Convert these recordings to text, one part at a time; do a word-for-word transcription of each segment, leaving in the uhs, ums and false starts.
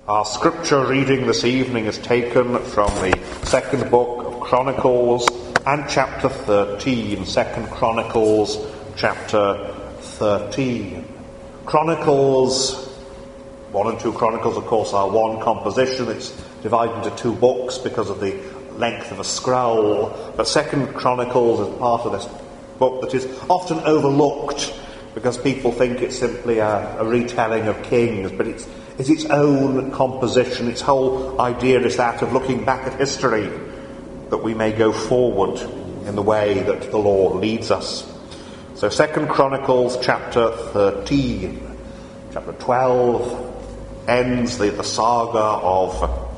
Our scripture reading this evening is taken from the second book of Chronicles and chapter thirteen. Second Chronicles, chapter thirteen. Chronicles, one and two Chronicles, of course, are one composition. It's divided into two books because of the length of a scroll. But Second Chronicles is part of this book that is often overlooked because people think it's simply a, a retelling of Kings, but it's It's its own composition. Its whole idea is that of looking back at history, that we may go forward in the way that the Lord leads us. So Second Chronicles chapter thirteen. Chapter twelve ends the, the saga of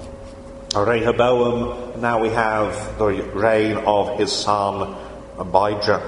Rehoboam. Now we have the reign of his son Abijah.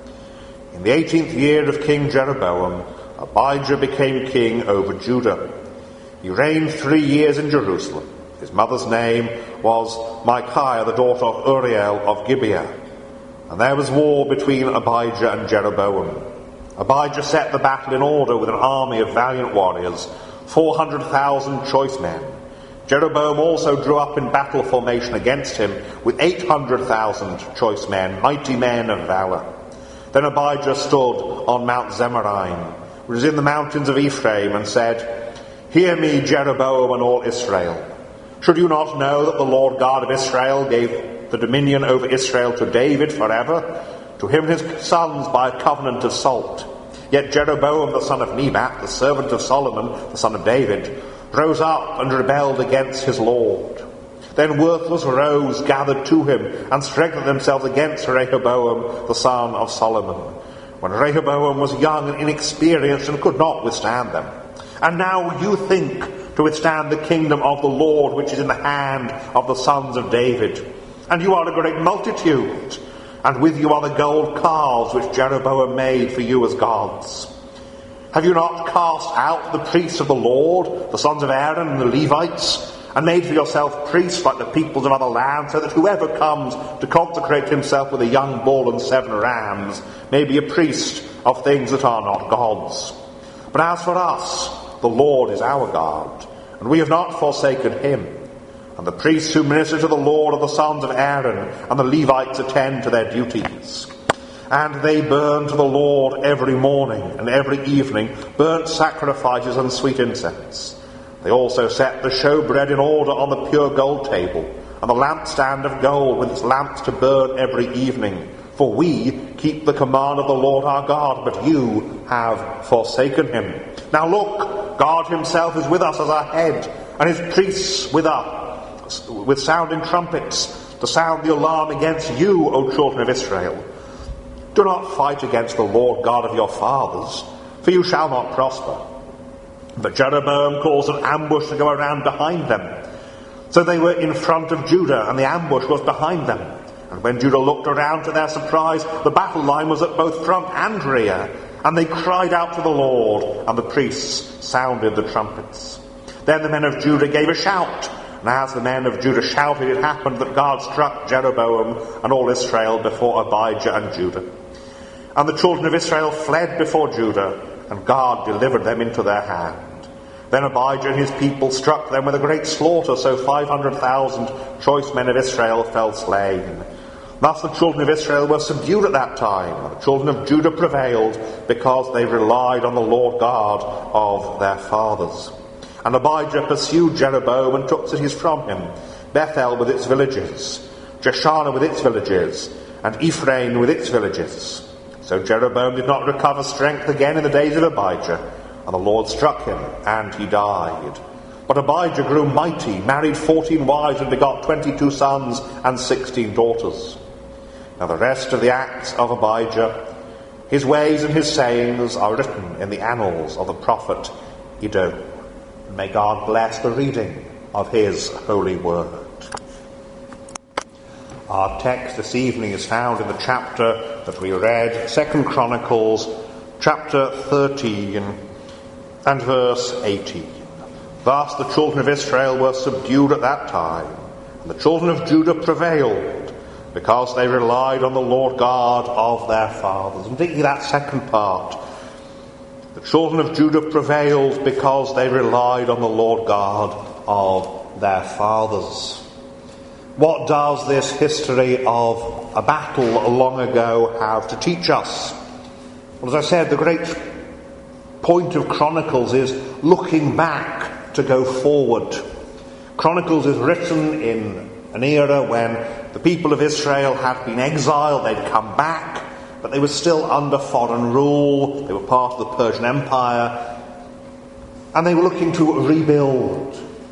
In the eighteenth year of King Jeroboam, Abijah became king over Judah. He reigned three years in Jerusalem. His mother's name was Micaiah, the daughter of Uriel of Gibeah. And there was war between Abijah and Jeroboam. Abijah set the battle in order with an army of valiant warriors, four hundred thousand choice men. Jeroboam also drew up in battle formation against him with eight hundred thousand choice men, mighty men of valour. Then Abijah stood on Mount Zemaraim, which is in the mountains of Ephraim, and said, "Hear me, Jeroboam and all Israel. Should you not know that the Lord God of Israel gave the dominion over Israel to David forever, to him and his sons by a covenant of salt? Yet Jeroboam the son of Nebat, the servant of Solomon, the son of David, rose up and rebelled against his Lord. Then worthless rose gathered to him and strengthened themselves against Rehoboam the son of Solomon, when Rehoboam was young and inexperienced and could not withstand them. And now you think to withstand the kingdom of the Lord, which is in the hand of the sons of David. And you are a great multitude, and with you are the gold calves which Jeroboam made for you as gods. Have you not cast out the priests of the Lord, the sons of Aaron and the Levites, and made for yourself priests like the peoples of other lands, so that whoever comes to consecrate himself with a young bull and seven rams may be a priest of things that are not gods? But as for us, the Lord is our God, and we have not forsaken him. And the priests who minister to the Lord are the sons of Aaron, and the Levites attend to their duties. And they burn to the Lord every morning and every evening burnt sacrifices and sweet incense. They also set the showbread in order on the pure gold table, and the lampstand of gold with its lamps to burn every evening. For we keep the command of the Lord our God, but you have forsaken him. Now look, God himself is with us as our head, and his priests with us, with sounding trumpets, to sound the alarm against you, O children of Israel. Do not fight against the Lord God of your fathers, for you shall not prosper." But Jeroboam caused an ambush to go around behind them. So they were in front of Judah, and the ambush was behind them. And when Judah looked around, to their surprise, the battle line was at both front and rear. And they cried out to the Lord, and the priests sounded the trumpets. Then the men of Judah gave a shout. And as the men of Judah shouted, it happened that God struck Jeroboam and all Israel before Abijah and Judah. And the children of Israel fled before Judah, and God delivered them into their hand. Then Abijah and his people struck them with a great slaughter, so five hundred thousand choice men of Israel fell slain. Thus the children of Israel were subdued at that time, and the children of Judah prevailed, because they relied on the Lord God of their fathers. And Abijah pursued Jeroboam and took cities from him, Bethel with its villages, Jeshanah with its villages, and Ephraim with its villages. So Jeroboam did not recover strength again in the days of Abijah, and the Lord struck him, and he died. But Abijah grew mighty, married fourteen wives, and begot twenty-two sons and sixteen daughters. Now the rest of the acts of Abijah, his ways and his sayings, are written in the annals of the prophet Iddo. May God bless the reading of his holy word. Our text this evening is found in the chapter that we read, Second Chronicles, chapter thirteen, and verse eighteen. Thus the children of Israel were subdued at that time, and the children of Judah prevailed, because they relied on the Lord God of their fathers. And particularly that second part. The children of Judah prevailed because they relied on the Lord God of their fathers. What does this history of a battle long ago have to teach us? Well, as I said, the great point of Chronicles is looking back to go forward. Chronicles is written in an era when the people of Israel had been exiled, they'd come back, but they were still under foreign rule, they were part of the Persian Empire, and they were looking to rebuild.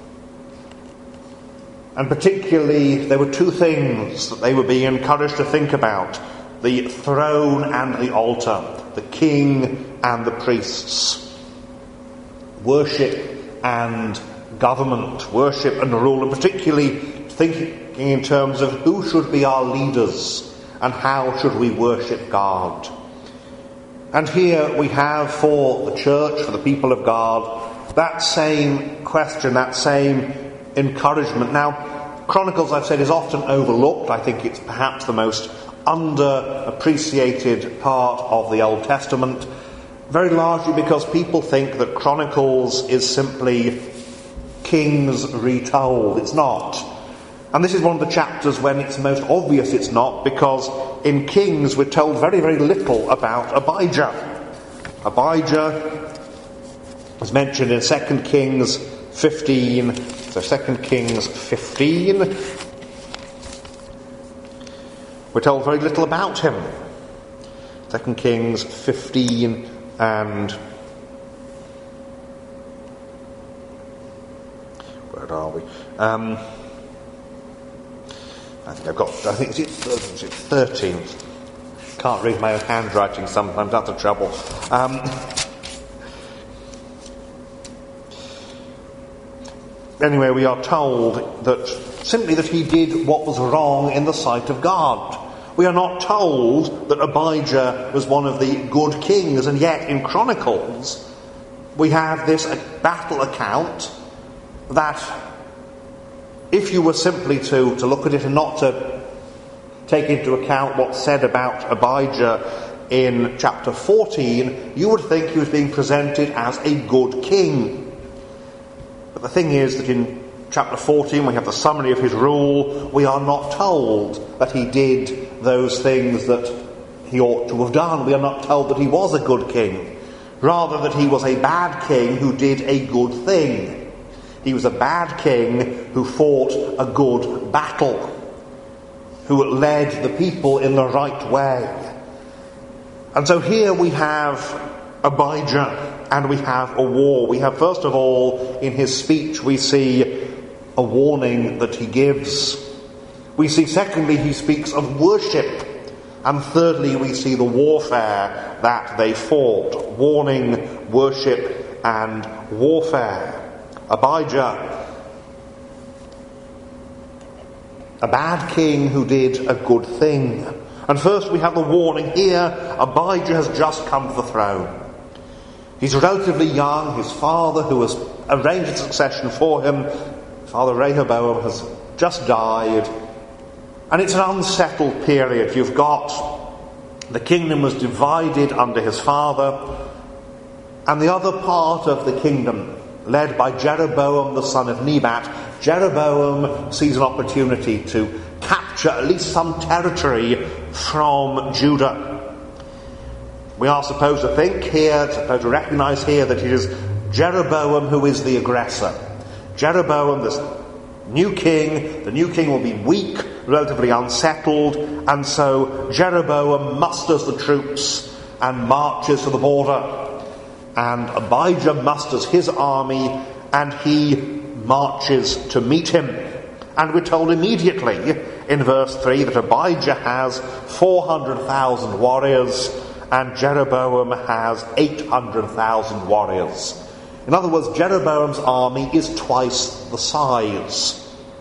And particularly, there were two things that they were being encouraged to think about: the throne and the altar, the king and the priests, worship and government, worship and rule, and particularly thinking in terms of who should be our leaders and how should we worship God. And here we have for the church, for the people of God, that same question, that same encouragement. Now, Chronicles, I've said, is often overlooked. I think it's perhaps the most underappreciated part of the Old Testament, very largely because people think that Chronicles is simply Kings retold. It's not. And this is one of the chapters when it's most obvious it's not, because in Kings we're told very, very little about Abijah. Abijah is mentioned in Second Kings fifteen. So Second Kings fifteen. We're told very little about him. Second Kings fifteen and where are we? Um, I think I've got. I think is it, is it thirteen. Can't read my own handwriting sometimes. That's the trouble. Um, Anyway, we are told that simply that he did what was wrong in the sight of God. We are not told that Abijah was one of the good kings, and yet in Chronicles we have this battle account that, if you were simply to, to look at it and not to take into account what's said about Abijah in chapter fourteen, you would think he was being presented as a good king. But the thing is that in chapter fourteen, we have the summary of his rule. We are not told that he did those things that he ought to have done. We are not told that he was a good king. Rather, that he was a bad king who did a good thing. He was a bad king who fought a good battle, who led the people in the right way. And so here we have Abijah, and we have a war. We have, first of all, in his speech, we see a warning that he gives. We see, secondly, he speaks of worship. And thirdly, we see the warfare that they fought. Warning, worship, and warfare. Abijah, a bad king who did a good thing. And first we have the warning here. Abijah has just come to the throne. He's relatively young. His father, who has arranged a succession for him, Father Rehoboam, has just died. And it's an unsettled period. You've got the kingdom was divided under his father, and the other part of the kingdom, led by Jeroboam, the son of Nebat, Jeroboam sees an opportunity to capture at least some territory from Judah. We are supposed to think here, supposed to recognise here that it is Jeroboam who is the aggressor. Jeroboam, this new king, the new king will be weak, relatively unsettled, and so Jeroboam musters the troops and marches to the border. And Abijah musters his army, and he marches to meet him. And we're told immediately in verse three that Abijah has four hundred thousand warriors, and Jeroboam has eight hundred thousand warriors. In other words, Jeroboam's army is twice the size.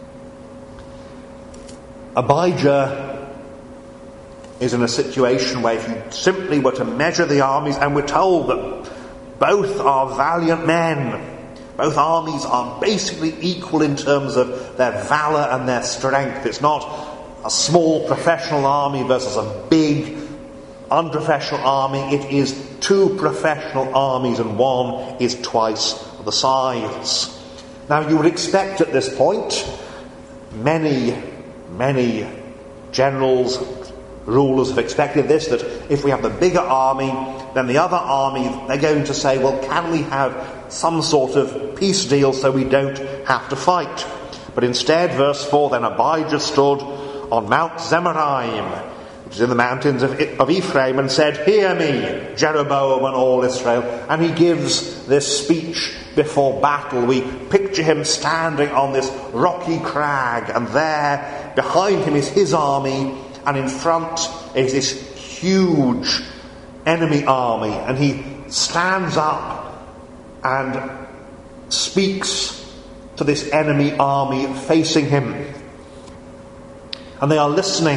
Abijah is in a situation where if you simply were to measure the armies, and we're told that both are valiant men, both armies are basically equal in terms of their valour and their strength. It's not a small professional army versus a big unprofessional army. It is two professional armies, and one is twice the size. Now you would expect at this point many, many generals, rulers have expected this, that if we have the bigger army, then the other army, they're going to say, well, can we have some sort of peace deal so we don't have to fight? But instead, verse four, then Abijah stood on Mount Zemaraim, which is in the mountains of, of Ephraim, and said, hear me, Jeroboam and all Israel. And he gives this speech before battle. We picture him standing on this rocky crag, and there behind him is his army, and in front is this huge enemy army. And he stands up and speaks to this enemy army facing him. And they are listening.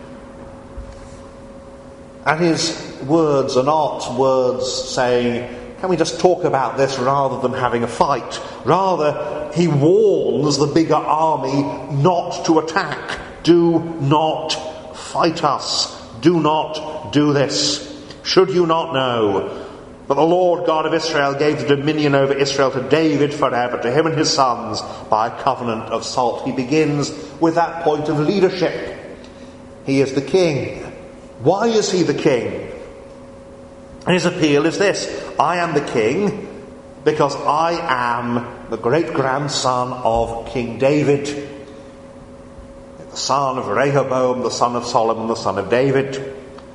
And his words are not words saying, can we just talk about this rather than having a fight? Rather, he warns the bigger army not to attack. Do not fight us. Do not do this. Should you not know? But the Lord God of Israel gave the dominion over Israel to David forever, to him and his sons, by a covenant of salt. He begins with that point of leadership. He is the king. Why is he the king? And his appeal is this: I am the king because I am the great-grandson of King David, the son of Rehoboam, the son of Solomon, the son of David.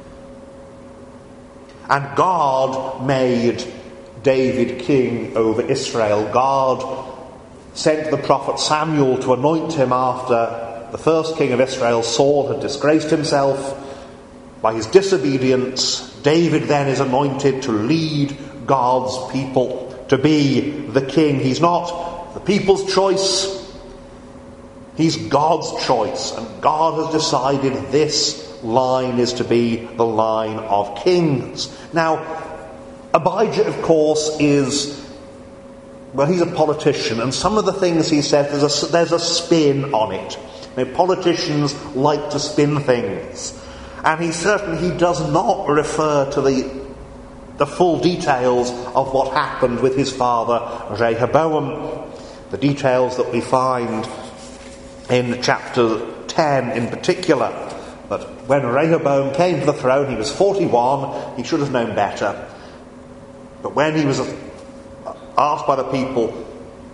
And God made David king over Israel. God sent the prophet Samuel to anoint him after the first king of Israel, Saul, had disgraced himself by his disobedience. David then is anointed to lead God's people, to be the king. He's not the people's choice. He's God's choice. And God has decided this line is to be the line of kings. Now, Abijah, of course, is, well, he's a politician, and some of the things he says, there's a, there's a spin on it. I mean, politicians like to spin things. And he certainly he does not refer to the, the full details of what happened with his father Rehoboam. The details that we find in chapter ten in particular. But when Rehoboam came to the throne, he was forty-one. He should have known better. But when he was asked by the people,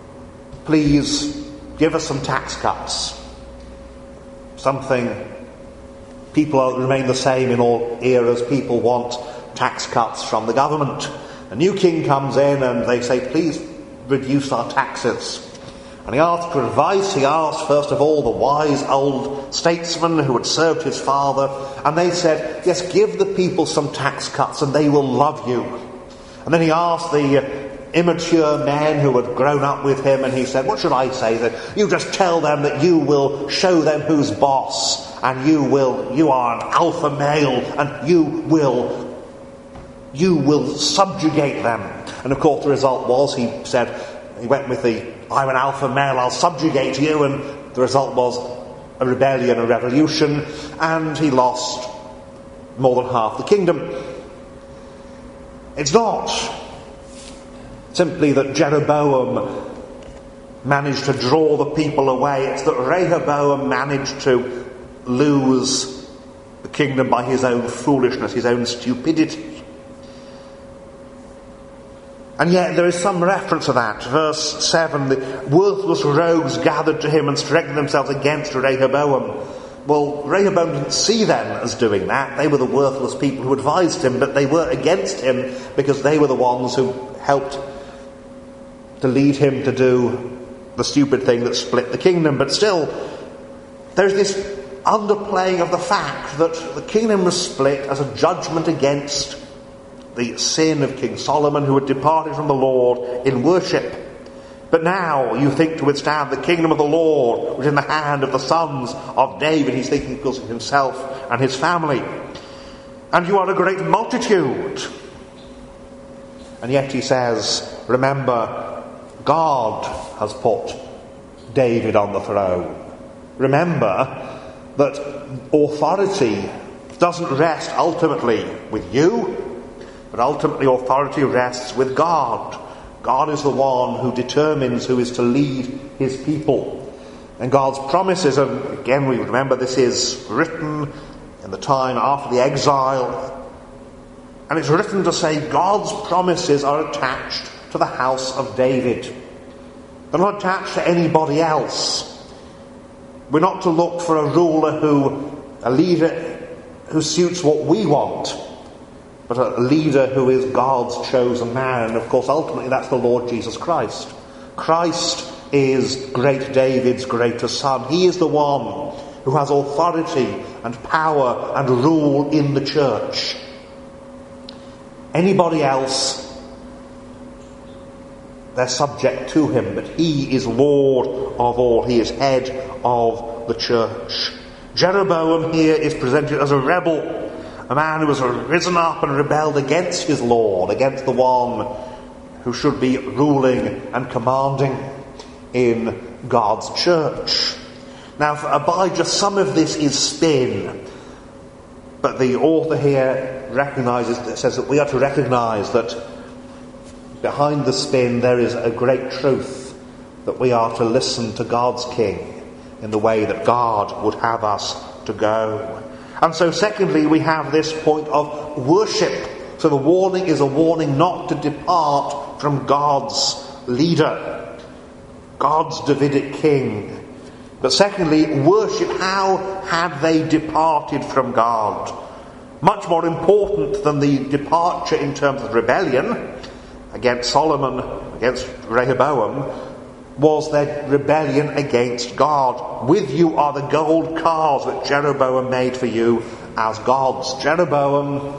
please give us some tax cuts, something, people remain the same in all eras. People want tax cuts from the government. A new king comes in and they say, please reduce our taxes. And he asked for advice. He asked, first of all, the wise old statesmen who had served his father. And they said, yes, give the people some tax cuts and they will love you. And then he asked the immature men who had grown up with him, and he said, what should I say? That you just tell them that you will show them who's boss, and you will, you are an alpha male, and you will, you will subjugate them. And of course the result was, he said, he went with the, I'm an alpha male, I'll subjugate you, and the result was a rebellion, a revolution, and he lost more than half the kingdom. It's not simply that Jeroboam managed to draw the people away, it's that Rehoboam managed to lose the kingdom by his own foolishness, his own stupidity. And yet there is some reference to that. Verse seven, the worthless rogues gathered to him and strengthened themselves against Rehoboam. Well, Rehoboam didn't see them as doing that. They were the worthless people who advised him, but they were against him because they were the ones who helped to lead him to do the stupid thing that split the kingdom. But still, there's this underplaying of the fact that the kingdom was split as a judgment against the sin of King Solomon, who had departed from the Lord in worship. But now you think to withstand the kingdom of the Lord was in the hand of the sons of David. He's thinking of course of himself and his family. And you are a great multitude. And yet he says, remember, God has put David on the throne. Remember that authority doesn't rest ultimately with you, but ultimately authority rests with God. God is the one who determines who is to lead his people. And God's promises, and again we remember this is written in the time after the exile, and it's written to say God's promises are attached to the house of David. They're not attached to anybody else. We're not to look for a ruler who, a leader who suits what we want, but a leader who is God's chosen man. And of course, ultimately, that's the Lord Jesus Christ. Christ is great David's greater son. He is the one who has authority and power and rule in the church. Anybody else, they're subject to him, but he is Lord of all. He is head of the church. Jeroboam here is presented as a rebel, a man who has risen up and rebelled against his Lord, against the one who should be ruling and commanding in God's church. Now, for Abijah, some of this is spin, but the author here recognizes, says that we are to recognize that behind the spin there is a great truth, that we are to listen to God's King in the way that God would have us to go. And so secondly, we have this point of worship. So the warning is a warning not to depart from God's leader, God's Davidic king. But secondly, worship. How had they departed from God? Much more important than the departure in terms of rebellion against Solomon, against Rehoboam, was their rebellion against God. With you are the gold calves that Jeroboam made for you as gods. Jeroboam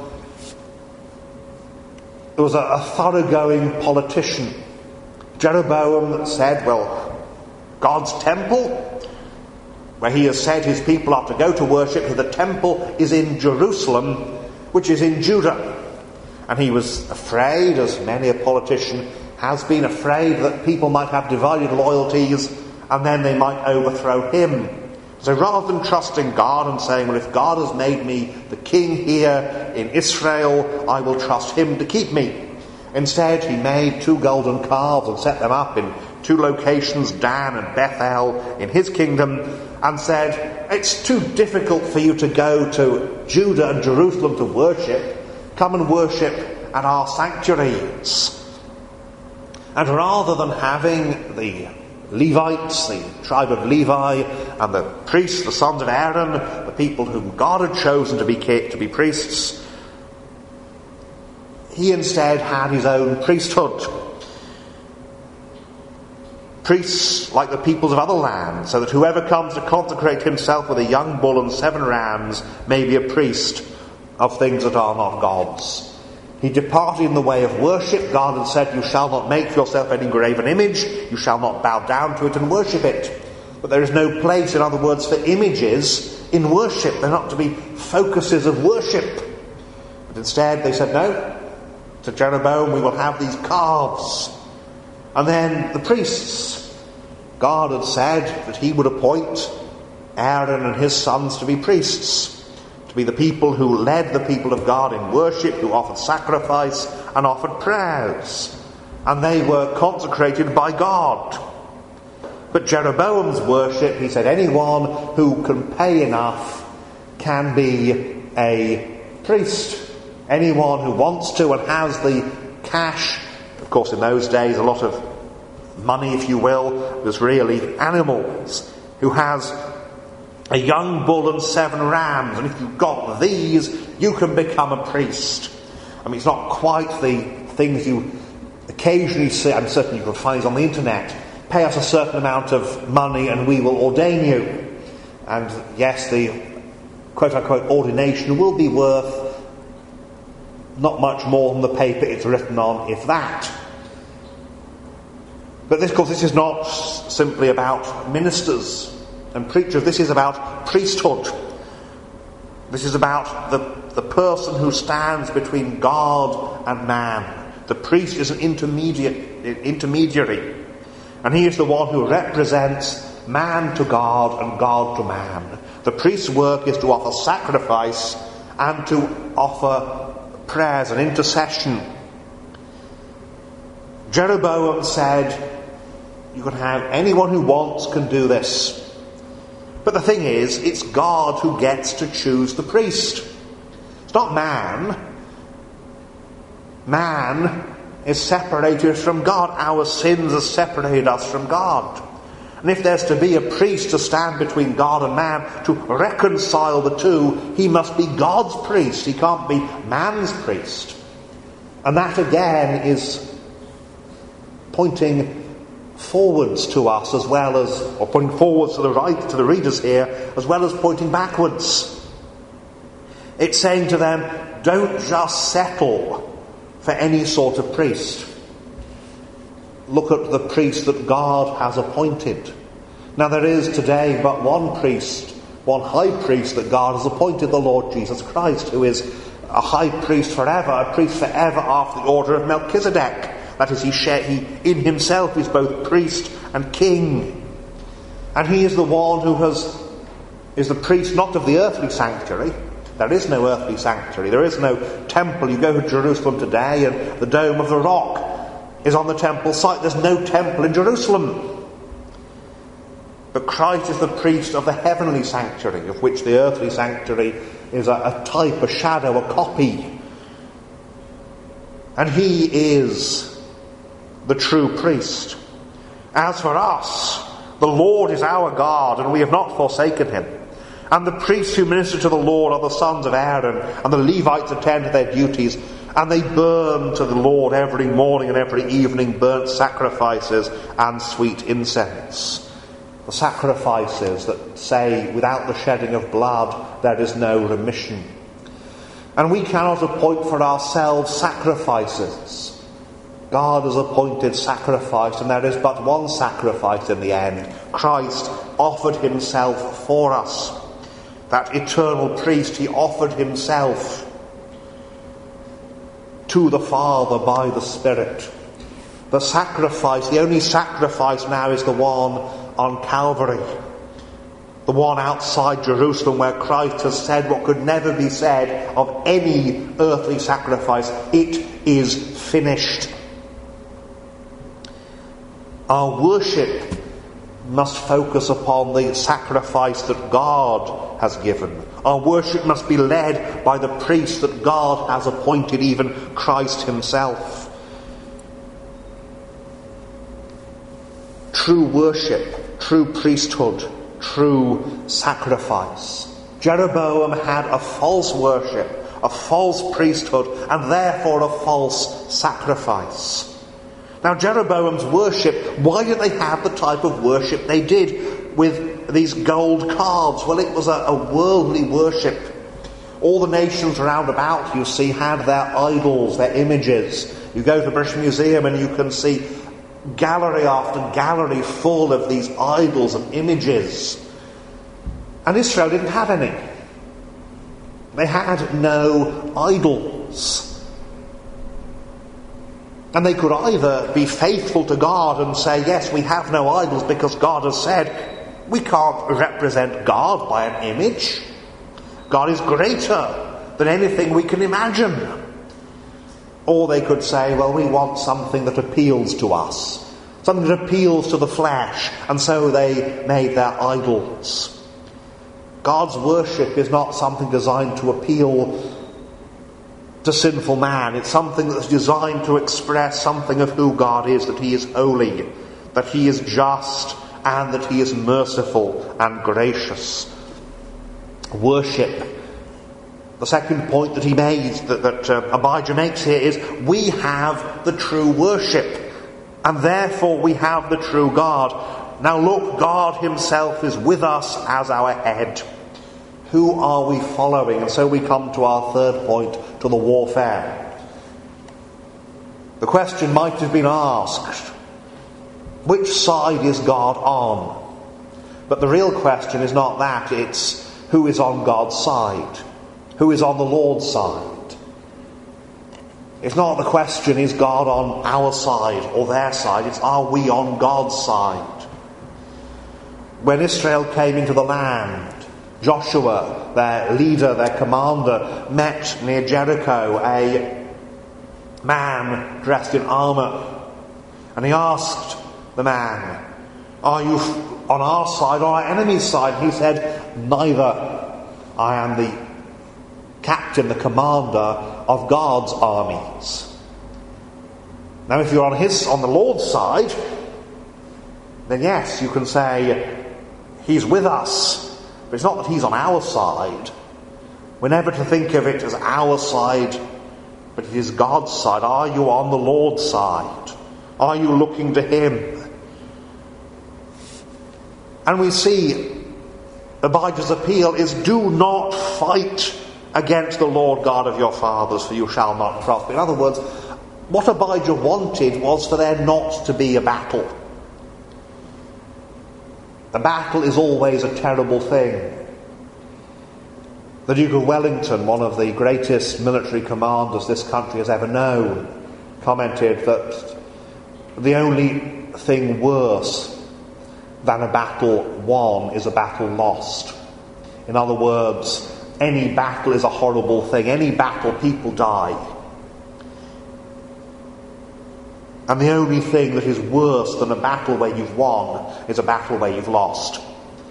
was a, a thoroughgoing politician. Jeroboam said, well, God's temple, where he has said his people are to go to worship, the temple is in Jerusalem, which is in Judah. And he was afraid, as many a politician has been afraid, that people might have divided loyalties and then they might overthrow him. So rather than trusting God and saying, well, if God has made me the king here in Israel, I will trust him to keep me. Instead, he made two golden calves and set them up in two locations, Dan and Bethel, in his kingdom, and said, it's too difficult for you to go to Judah and Jerusalem to worship. Come and worship at our sanctuaries. And rather than having the Levites, the tribe of Levi, and the priests, the sons of Aaron, the people whom God had chosen to be to be priests, he instead had his own priesthood. Priests like the peoples of other lands, so that whoever comes to consecrate himself with a young bull and seven rams may be a priest of things that are not God's. He departed in the way of worship. God had said, you shall not make for yourself any graven image, you shall not bow down to it and worship it. But there is no place, in other words, for images in worship. They're not to be focuses of worship. But instead they said, no, to Jeroboam we will have these calves. And then the priests. God had said that he would appoint Aaron and his sons to be priests, to be the people who led the people of God in worship, who offered sacrifice and offered prayers. And they were consecrated by God. But Jeroboam's worship, he said, anyone who can pay enough can be a priest. Anyone who wants to and has the cash. Of course, in those days, a lot of money, if you will, was really animals. Who has a young bull and seven rams, and if you've got these, you can become a priest. I mean, it's not quite the things you occasionally see, I'm certain you can find on the internet. Pay us a certain amount of money and we will ordain you. And yes, the quote-unquote ordination will be worth not much more than the paper it's written on, if that. But this, of course, this is not simply about ministers and preachers. This is about priesthood. This is about the, the person who stands between God and man. The priest is an intermediate intermediary, and he is the one who represents man to God and God to man. The priest's work is to offer sacrifice and to offer prayers and intercession. Jeroboam said, you can have anyone who wants can do this. But the thing is, it's God who gets to choose the priest. It's not man. Man is separated from God. Our sins have separated us from God. And if there's to be a priest to stand between God and man, to reconcile the two, he must be God's priest. He can't be man's priest. And that again is pointing forwards to us as well as, or pointing forwards to the right, to the readers here, as well as pointing backwards. It's saying to them, don't just settle for any sort of priest. Look at the priest that God has appointed. Now there is today but one priest, one high priest that God has appointed, the Lord Jesus Christ, who is a high priest forever, a priest forever after the order of Melchizedek. That is, he, share, he in himself is both priest and king. And he is the one who has is the priest not of the earthly sanctuary. There is no earthly sanctuary. There is no temple. You go to Jerusalem today and the Dome of the Rock is on the temple site. There's no temple in Jerusalem. But Christ is the priest of the heavenly sanctuary, of which the earthly sanctuary is a, a type, a shadow, a copy. And he is the true priest. As for us, the Lord is our God, and we have not forsaken him. And the priests who minister to the Lord are the sons of Aaron, and the Levites attend to their duties, and they burn to the Lord every morning and every evening burnt sacrifices and sweet incense. The sacrifices that say, without the shedding of blood, there is no remission. And we cannot appoint for ourselves sacrifices. God has appointed sacrifice, and there is but one sacrifice in the end. Christ offered himself for us. That eternal priest, he offered himself to the Father by the Spirit. The sacrifice, the only sacrifice now is the one on Calvary. The one outside Jerusalem, where Christ has said what could never be said of any earthly sacrifice. It is finished. Our worship must focus upon the sacrifice that God has given. Our worship must be led by the priest that God has appointed, even Christ himself. True worship, true priesthood, true sacrifice. Jeroboam had a false worship, a false priesthood, and therefore a false sacrifice. Now, Jeroboam's worship, why did they have the type of worship they did with these gold calves? Well, it was a, a worldly worship. All the nations round about, you see, had their idols, their images. You go to the British Museum and you can see gallery after gallery full of these idols and images. And Israel didn't have any. They had no idols. And they could either be faithful to God and say, yes, we have no idols because God has said we can't represent God by an image. God is greater than anything we can imagine. Or they could say, well, we want something that appeals to us, something that appeals to the flesh, and so they made their idols. God's worship is not something designed to appeal to sinful man. It's something that's designed to express something of who God is, that he is holy, that he is just, and that he is merciful and gracious. Worship. The second point that he made, that, that uh, Abijah makes here, is we have the true worship, and therefore we have the true God. Now look, God himself is with us as our head. Who are we following? And so we come to our third point, to the warfare. The question might have been asked, which side is God on? But the real question is not that, it's who is on God's side? Who is on the Lord's side? It's not the question, is God on our side or their side? It's, are we on God's side? When Israel came into the land, Joshua, their leader, their commander, met near Jericho a man dressed in armour And he asked the man, "Are you on our side or our enemy's side?" He said, "Neither. I am the captain, the commander of God's armies." Now, if you're on his, on the Lord's side, then yes, you can say, he's with us. But it's not that he's on our side. We're never to think of it as our side, but it is God's side. Are you on the Lord's side? Are you looking to him? And we see Abijah's appeal is, do not fight against the Lord God of your fathers, for you shall not prosper. In other words, what Abijah wanted was for there not to be a battle. A battle is always a terrible thing. The Duke of Wellington, one of the greatest military commanders this country has ever known, commented that the only thing worse than a battle won is a battle lost. In other words, any battle is a horrible thing. Any battle, people die. And the only thing that is worse than a battle where you've won is a battle where you've lost.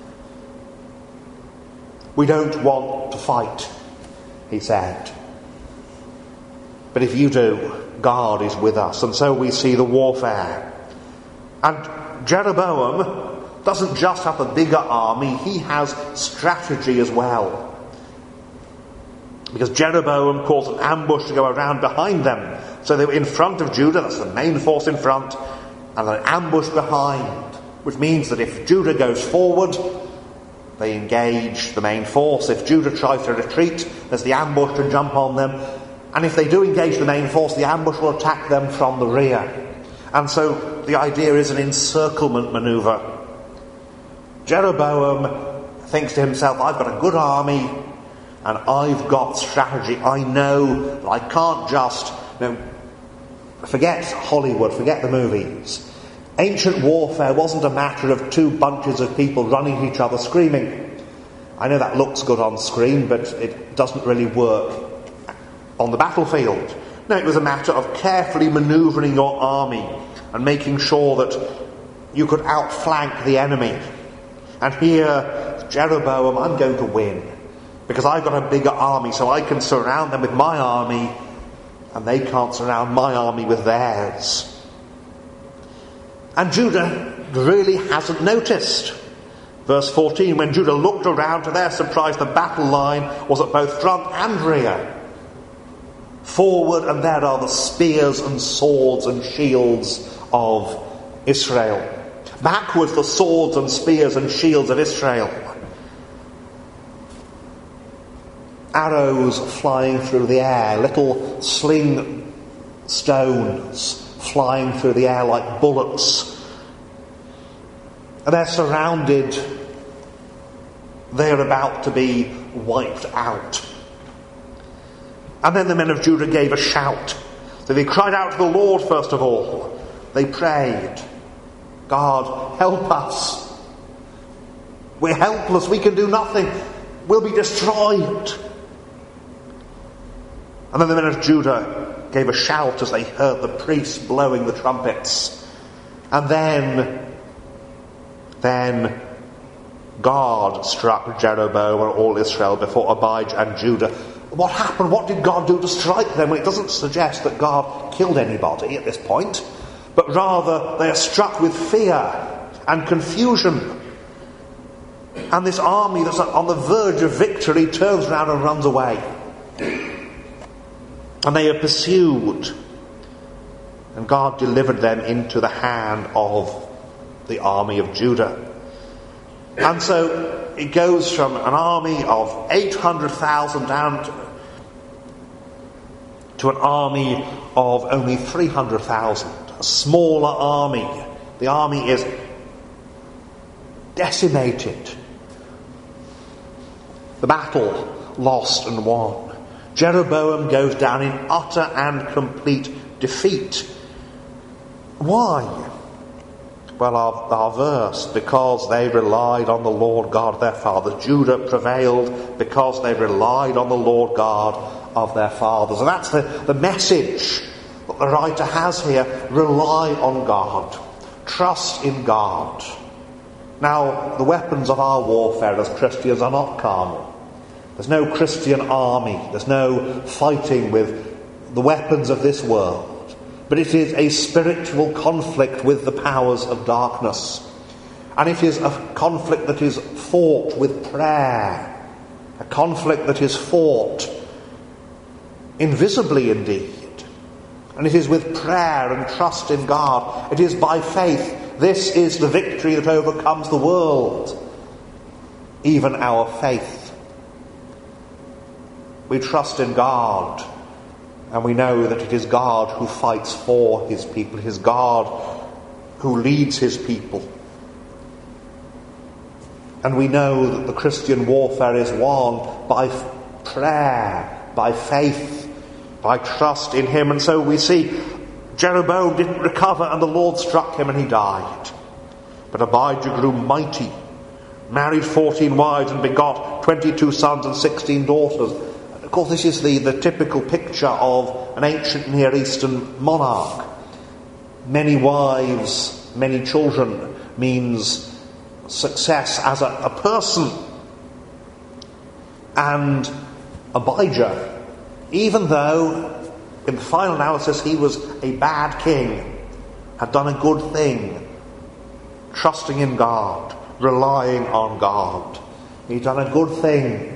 We don't want to fight, he said. But if you do, God is with us. And so we see the warfare. And Jeroboam doesn't just have a bigger army, he has strategy as well. Because Jeroboam caused an ambush to go around behind them. So they were in front of Judah, that's the main force in front, and an ambush behind. Which means that if Judah goes forward, they engage the main force. If Judah tries to retreat, there's the ambush to jump on them. And if they do engage the main force, the ambush will attack them from the rear. And so the idea is an encirclement maneuver. Jeroboam thinks to himself, I've got a good army and I've got strategy. I know that I can't just, you know, forget Hollywood, forget the movies. Ancient warfare wasn't a matter of two bunches of people running at each other screaming. I know that looks good on screen, but it doesn't really work on the battlefield. No, it was a matter of carefully manoeuvring your army and making sure that you could outflank the enemy. And here, Jeroboam, I'm going to win, because I've got a bigger army, so I can surround them with my army, and they can't surround my army with theirs. And Judah really hasn't noticed. Verse fourteen, when Judah looked around, to their surprise, the battle line was at both front and rear. Forward, and there are the spears and swords and shields of Israel. Backwards, the swords and spears and shields of Israel. Arrows flying through the air, little sling stones flying through the air like bullets. And they're surrounded. They're about to be wiped out. And then the men of Judah gave a shout. So they cried out to the Lord first of all. They prayed, God, help us. We're helpless. We can do nothing. We'll be destroyed. And then the men of Judah gave a shout as they heard the priests blowing the trumpets. And then, then God struck Jeroboam and all Israel before Abijah and Judah. What happened? What did God do to strike them? Well, it doesn't suggest that God killed anybody at this point, but rather they are struck with fear and confusion. And this army that's on the verge of victory turns around and runs away. And they are pursued. And God delivered them into the hand of the army of Judah. And so it goes from an army of eight hundred thousand down to, to an army of only three hundred thousand. A smaller army. The army is decimated. The battle lost and won. Jeroboam goes down in utter and complete defeat. Why? Well, our, our verse, because they relied on the Lord God of their fathers. Judah prevailed because they relied on the Lord God of their fathers. And that's the, the message that the writer has here, rely on God. Trust in God. Now, the weapons of our warfare as Christians are not carnal. There's no Christian army. There's no fighting with the weapons of this world. But it is a spiritual conflict with the powers of darkness. And it is a conflict that is fought with prayer. A conflict that is fought invisibly indeed. And it is with prayer and trust in God. It is by faith. This is the victory that overcomes the world. Even our faith. We trust in God, and we know that it is God who fights for his people. It is God who leads his people. And we know that the Christian warfare is won by prayer, by faith, by trust in him. And so we see Jeroboam didn't recover, and the Lord struck him and he died. But Abijah grew mighty, married fourteen wives and begot twenty-two sons and sixteen daughters. Of course, this is the, the typical picture of an ancient Near Eastern monarch. Many wives, many children means success as a, a person. And Abijah, even though in the final analysis he was a bad king, had done a good thing, trusting in God, relying on God. He'd done a good thing,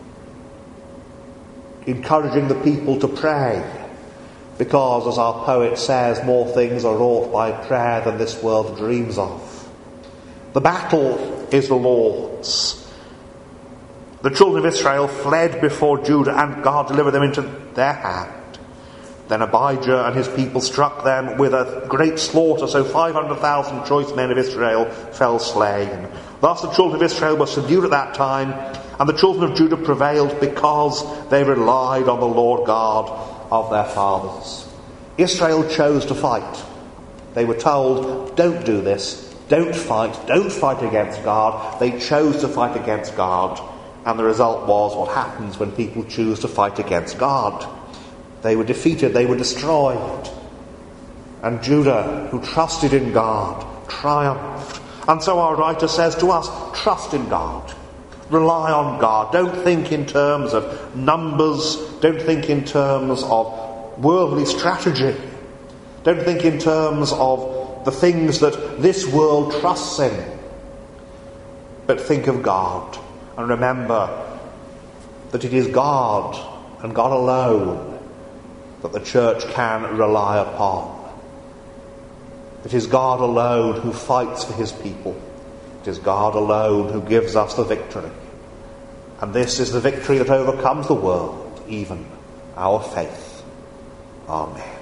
encouraging the people to pray, because, as our poet says, more things are wrought by prayer than this world dreams of. The battle is the Lord's. The children of Israel fled before Judah, and God delivered them into their hand. Then Abijah and his people struck them with a great slaughter, so five hundred thousand choice men of Israel fell slain. Thus the children of Israel were subdued at that time, and the children of Judah prevailed because they relied on the Lord God of their fathers. Israel chose to fight. They were told, don't do this, don't fight, don't fight against God. They chose to fight against God, and the result was what happens when people choose to fight against God. They were defeated, they were destroyed. And Judah, who trusted in God, triumphed. And so our writer says to us, trust in God. Rely on God. Don't think in terms of numbers. Don't think in terms of worldly strategy. Don't think in terms of the things that this world trusts in. But think of God. And remember that it is God and God alone that the church can rely upon. It is God alone who fights for his people. It is God alone who gives us the victory. And this is the victory that overcomes the world, even our faith. Amen.